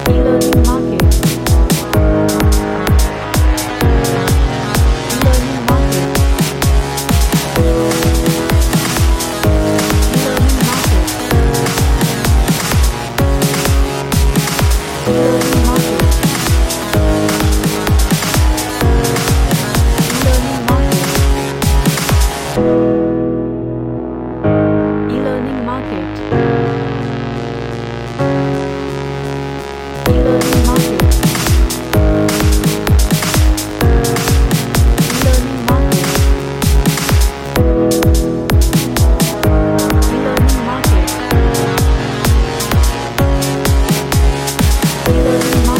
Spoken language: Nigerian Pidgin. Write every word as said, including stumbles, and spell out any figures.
E-learning market. E-learning market. E-learning market. E-learning market. E-learning market. E-learning market. E-learning market. E-learning market. E-learning market. E-learning market.